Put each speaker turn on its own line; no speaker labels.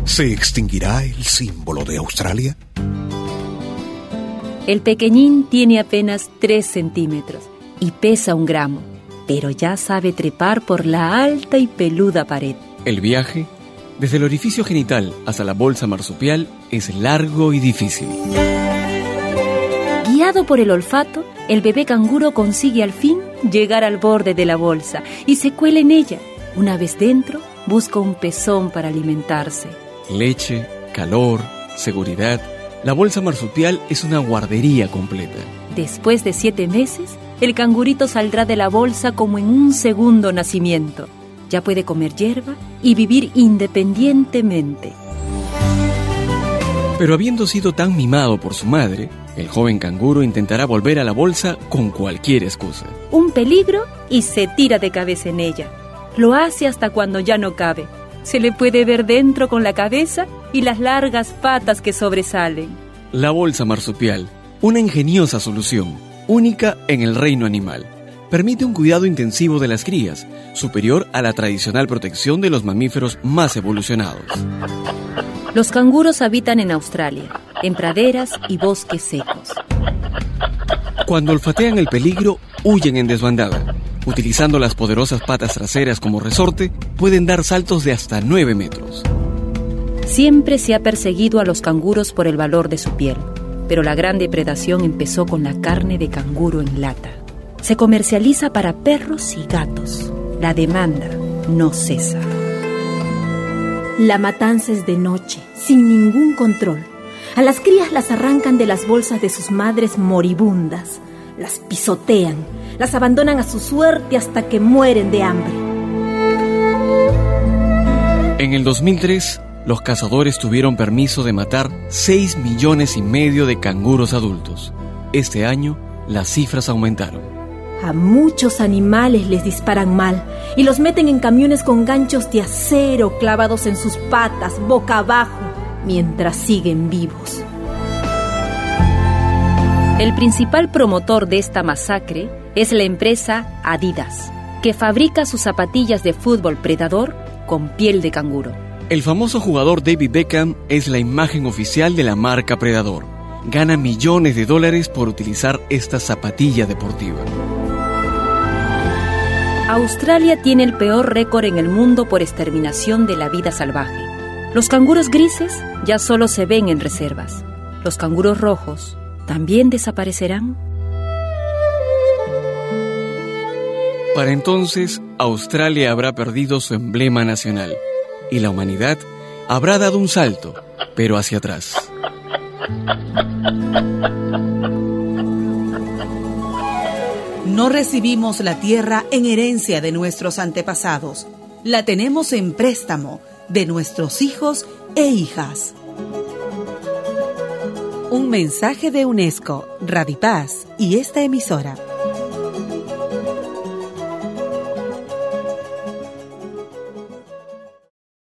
¿Se extinguirá el símbolo de Australia?
El pequeñín tiene apenas 3 centímetros y pesa 1 gramo, pero ya sabe trepar por la alta y peluda pared.
El viaje, desde el orificio genital hasta la bolsa marsupial, es largo y difícil.
Guiado por el olfato, el bebé canguro consigue al fin llegar al borde de la bolsa y se cuela en ella. Una vez dentro, busca un pezón para alimentarse.
Leche, calor, seguridad. La bolsa marsupial es una guardería completa.
Después de 7 meses, el cangurito saldrá de la bolsa como en un segundo nacimiento. Ya puede comer hierba y vivir independientemente.
Pero habiendo sido tan mimado por su madre, el joven canguro intentará volver a la bolsa con cualquier excusa.
Un peligro y se tira de cabeza en ella. Lo hace hasta cuando ya no cabe. Se le puede ver dentro con la cabeza y las largas patas que sobresalen.
La bolsa marsupial, una ingeniosa solución, única en el reino animal. Permite un cuidado intensivo de las crías, superior a la tradicional protección de los mamíferos más evolucionados.
Los canguros habitan en Australia, en praderas y bosques secos.
Cuando olfatean el peligro, huyen en desbandada. Utilizando las poderosas patas traseras como resorte, pueden dar saltos de hasta 9 metros.
Siempre se ha perseguido a los canguros por el valor de su piel, pero la gran depredación empezó con la carne de canguro en lata. Se comercializa para perros y gatos. La demanda no cesa.
La matanza es de noche, sin ningún control. A las crías las arrancan de las bolsas de sus madres moribundas. Las pisotean, las abandonan a su suerte hasta que mueren de hambre.
En el 2003, los cazadores tuvieron permiso de matar 6,5 millones de canguros adultos. Este año, las cifras aumentaron.
A muchos animales les disparan mal y los meten en camiones con ganchos de acero clavados en sus patas, boca abajo, mientras siguen vivos.
El principal promotor de esta masacre es la empresa Adidas, que fabrica sus zapatillas de fútbol Predador con piel de canguro.
El famoso jugador David Beckham es la imagen oficial de la marca Predador. Gana millones de dólares por utilizar esta zapatilla deportiva.
Australia tiene el peor récord en el mundo por exterminación de la vida salvaje. Los canguros grises ya solo se ven en reservas. Los canguros rojos ¿también desaparecerán?
Para entonces, Australia habrá perdido su emblema nacional y la humanidad habrá dado un salto, pero hacia atrás.
No recibimos la tierra en herencia de nuestros antepasados. La tenemos en préstamo de nuestros hijos e hijas. Un mensaje de UNESCO, Radipaz y esta emisora.